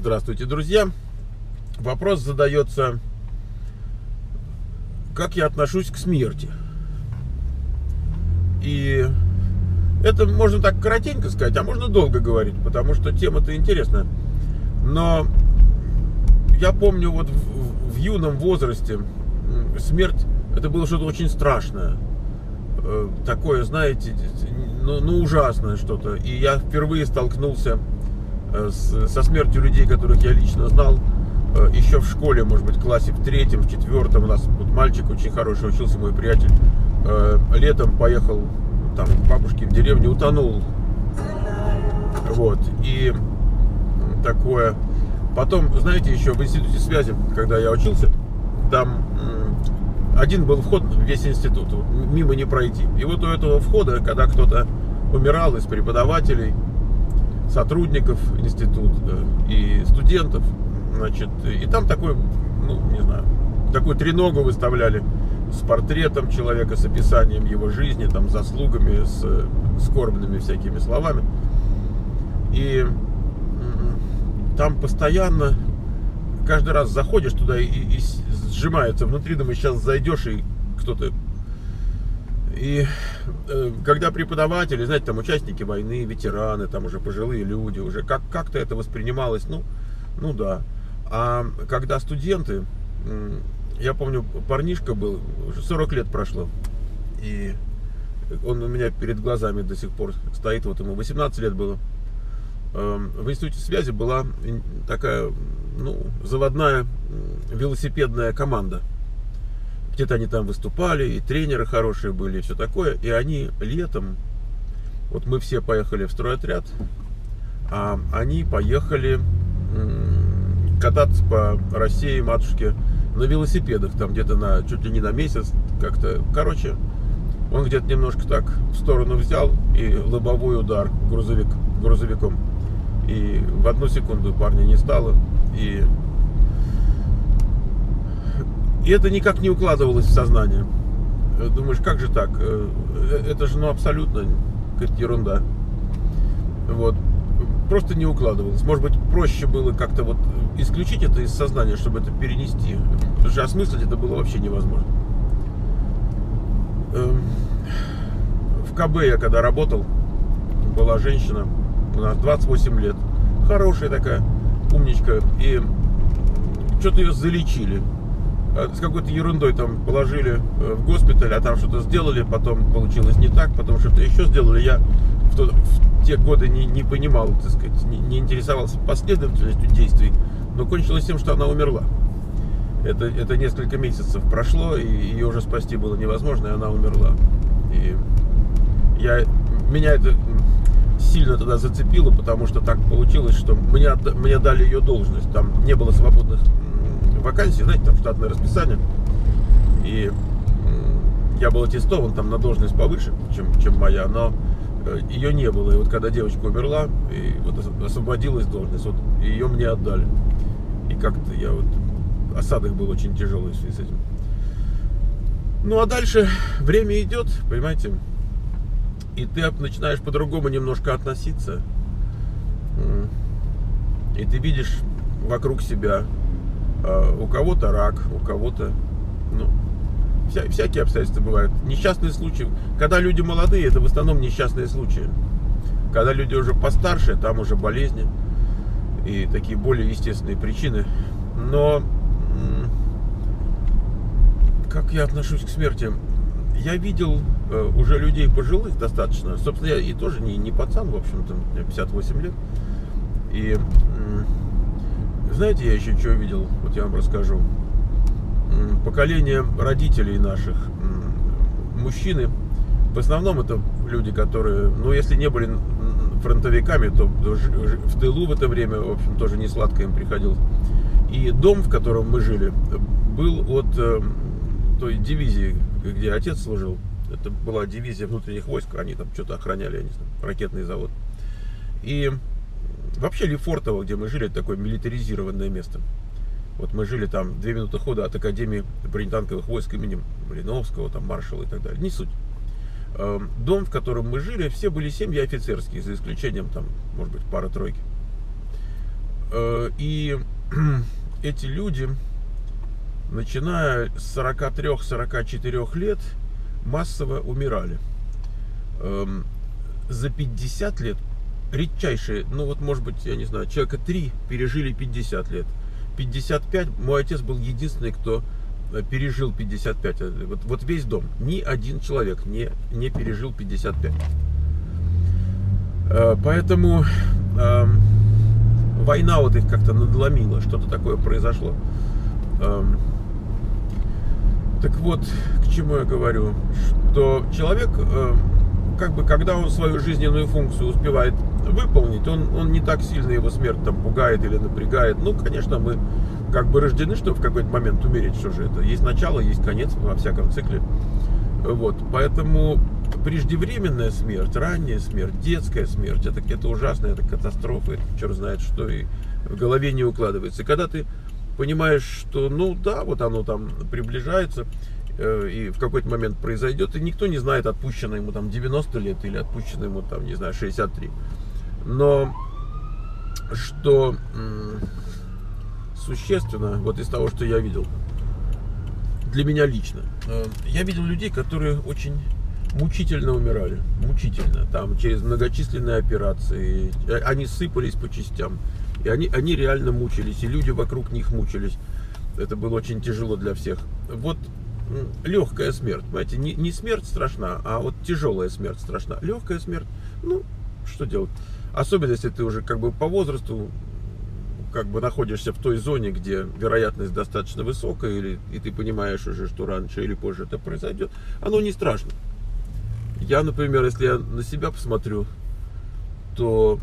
Здравствуйте, друзья. Вопрос задается: как я отношусь к смерти? И это можно так коротенько сказать, а можно долго говорить, потому что тема-то интересная. Но я помню, вот в юном возрасте смерть — это было что-то очень страшное. Такое, знаете, ужасное что-то. И я впервые столкнулся со смертью людей, которых я лично знал, еще в школе, может быть, в классе в 3-м, в 4-м. У нас вот мальчик очень хороший учился, мой приятель. Летом поехал там к бабушке в деревню, утонул. Вот. И такое. Потом, знаете, еще в институте связи, когда я учился, там один был вход в весь институт, мимо не пройти. И вот у этого входа, когда кто-то умирал из преподавателей, сотрудников института и студентов, значит, и там такой, не знаю, такую треногу выставляли с портретом человека, с описанием его жизни, там, заслугами, с скорбными всякими словами. И там постоянно, каждый раз заходишь туда и сжимается внутри, думаешь, сейчас зайдешь и кто-то... И когда преподаватели, знаете, там участники войны, ветераны, там уже пожилые люди, уже как-то это воспринималось, ну да. А когда студенты, я помню, парнишка был, уже 40 лет прошло, и он у меня перед глазами до сих пор стоит, вот ему 18 лет было. В институте связи была такая, заводная велосипедная команда. Где-то они там выступали, и тренеры хорошие были, и все такое. И они летом, вот мы все поехали в стройотряд, а они поехали кататься по России, матушке, на велосипедах, там где-то чуть ли не на месяц как-то. Короче, он где-то немножко так в сторону взял, и лобовой удар грузовиком. И в одну секунду парня не стало, и это никак не укладывалось в сознание. Думаешь, как же так? Это же абсолютно какая-то ерунда. Вот. Просто не укладывалось. Может быть, проще было как-то вот исключить это из сознания, чтобы это перенести. Потому что осмыслить это было вообще невозможно. В КБ я когда работал, была женщина, у нас 28 лет. Хорошая такая, умничка. И что-то ее залечили. С какой-то ерундой там положили в госпиталь, а там что-то сделали, потом получилось не так, потом что-то еще сделали. Я в те годы не понимал, так сказать, не интересовался последовательностью действий, но кончилось тем, что она умерла. Это несколько месяцев прошло, и ее уже спасти было невозможно, и она умерла. И меня это сильно тогда зацепило, потому что так получилось, что мне дали ее должность. Там не было свободных вакансий, знаете, там штатное расписание. И я был аттестован там на должность повыше, чем моя, но ее не было. И вот когда девочка умерла, и вот освободилась должность, вот ее мне отдали. И как-то осадок был очень тяжелый в связи с этим. Ну а дальше время идет, понимаете, и ты начинаешь по-другому немножко относиться. И ты видишь вокруг себя, у кого-то рак, у кого-то, всякие обстоятельства бывают. Несчастные случаи. Когда люди молодые, это в основном несчастные случаи. Когда люди уже постарше, там уже болезни и такие более естественные причины. Но как я отношусь к смерти? Я видел уже людей пожилых достаточно. Собственно, я и тоже не пацан, в общем-то, мне 58 лет. И знаете, я еще что видел? Вот я вам расскажу. Поколение родителей наших, мужчины, в основном это люди, которые, если не были фронтовиками, то в тылу в это время, в общем, тоже не сладко им приходилось. И дом, в котором мы жили, был от той дивизии, где отец служил. Это была дивизия внутренних войск, они там что-то охраняли, я не знаю, ракетный завод. И вообще Лефортово, где мы жили, это такое милитаризированное место. Вот мы жили там 2 минуты хода от Академии бронетанковых войск имени Малиновского, там маршала и так далее. Не суть. Дом, в котором мы жили, все были семьи офицерские, за исключением там, может быть, пара-тройки. И эти люди, начиная с 43-44 лет, массово умирали. За 50 лет редчайшие, ну вот может быть, я не знаю, человека 3 пережили 50 лет. 55, мой отец был единственный, кто пережил 55. Вот весь дом, ни один человек не пережил 55. Поэтому война вот их как-то надломила, что-то такое произошло. Так вот, к чему я говорю, что человек, как бы, когда он свою жизненную функцию успевает выполнить, он не так сильно его смерть там пугает или напрягает. Ну, конечно, мы как бы рождены, чтобы в какой-то момент умереть, что же это. Есть начало, есть конец во всяком цикле. Вот, поэтому преждевременная смерть, ранняя смерть, детская смерть, это ужасно, это катастрофа, это черт знает что, и в голове не укладывается. И когда ты понимаешь, что, ну да, вот оно там приближается, и в какой-то момент произойдет, и никто не знает, отпущено ему там 90 лет или отпущено ему там, не знаю, 63. Но что существенно, вот из того, что я видел, для меня лично, я видел людей, которые очень мучительно умирали, мучительно, там через многочисленные операции, они сыпались по частям, и они реально мучились, и люди вокруг них мучились. Это было очень тяжело для всех. Вот легкая смерть, понимаете, не смерть страшна, а вот тяжелая смерть страшна. Легкая смерть, ну, что делать? Особенно, если ты уже как бы по возрасту как бы находишься в той зоне, где вероятность достаточно высокая, и ты понимаешь уже, что раньше или позже это произойдет, оно не страшно. Я, например, если я на себя посмотрю, то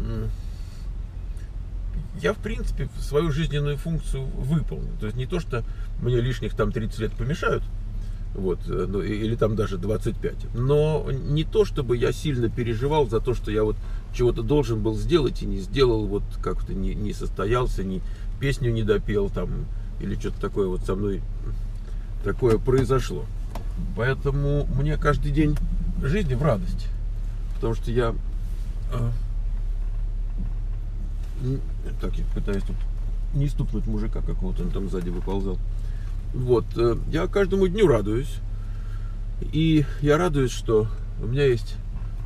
я, в принципе, свою жизненную функцию выполнил. То есть не то, что мне лишних там 30 лет помешают, вот, ну, или там даже 25. Но не то, чтобы я сильно переживал за то, что я вот чего-то должен был сделать и не сделал, вот как-то не состоялся, ни песню не допел там, или что-то такое вот со мной такое произошло. Поэтому мне каждый день жизни в радость. Потому что я так, я пытаюсь тут не стукнуть мужика какого-то, он там сзади выползал. Вот, я каждому дню радуюсь. И я радуюсь, что у меня есть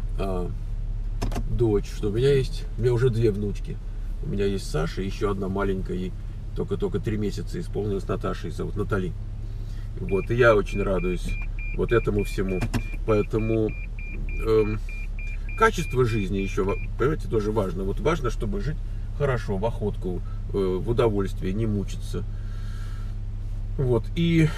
дочь, что у меня уже 2 внучки. У меня есть Саша, еще одна маленькая, ей только 3 месяца исполнилось, Наташа, ее зовут Натали. Вот, и я очень радуюсь вот этому всему. Поэтому качество жизни еще, понимаете, тоже важно. Вот важно, чтобы жить хорошо, в охотку, в удовольствие, не мучиться. Вот, и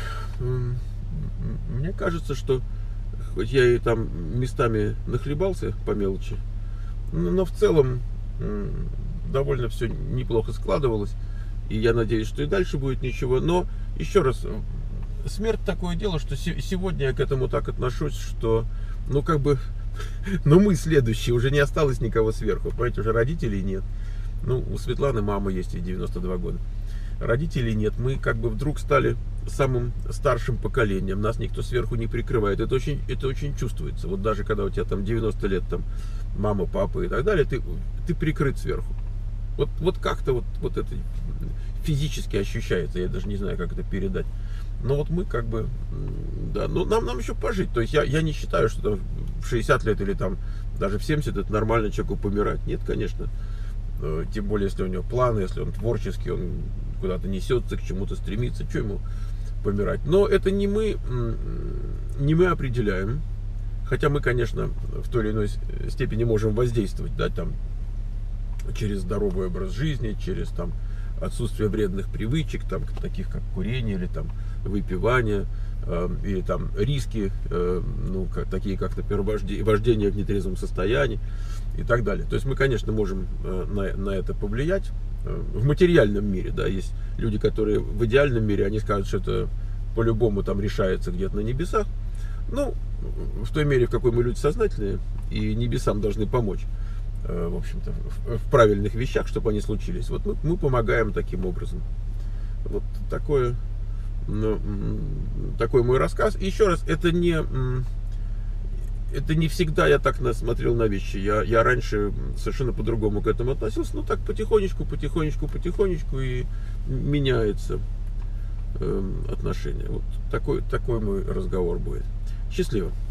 мне кажется, что хоть я и там местами нахлебался по мелочи, но в целом довольно все неплохо складывалось. И я надеюсь, что и дальше будет ничего. Но еще раз, смерть такое дело, что сегодня я к этому так отношусь, что, ну как бы, ну мы следующие, уже не осталось никого сверху. Понимаете, уже родителей нет. Ну, у Светланы мама есть, ей 92 года. Родителей нет. Мы как бы вдруг стали самым старшим поколением. Нас никто сверху не прикрывает. Это очень чувствуется. Вот даже когда у тебя там 90 лет, там мама, папа и так далее, ты прикрыт сверху. Вот как-то вот это физически ощущается. Я даже не знаю, как это передать. Но вот мы как бы, да, ну нам еще пожить. То есть я не считаю, что там в 60 лет или там даже в 70 это нормально человеку помирать. Нет, конечно. Тем более, если у него планы, если он творческий, он куда-то несется, к чему-то стремится, что ему помирать. Но это не мы определяем. Хотя мы, конечно, в той или иной степени можем воздействовать, да, там, через здоровый образ жизни, через там отсутствие вредных привычек, там, таких как курение или там выпивание, или там риски, ну, такие как, например, вождение в нетрезвом состоянии и так далее. То есть мы, конечно, можем на это повлиять. В материальном мире, да, есть люди, которые в идеальном мире, они скажут, что это по-любому там решается где-то на небесах. Ну, в той мере, в какой мы люди сознательные, и небесам должны помочь, в общем-то, в правильных вещах, чтобы они случились. Вот мы помогаем таким образом. Вот такой мой рассказ. И еще раз, это это не всегда я так смотрел на вещи. Я раньше совершенно по-другому к этому относился. Ну, так потихонечку и меняется отношение. Вот такой мой разговор будет. Счастливо.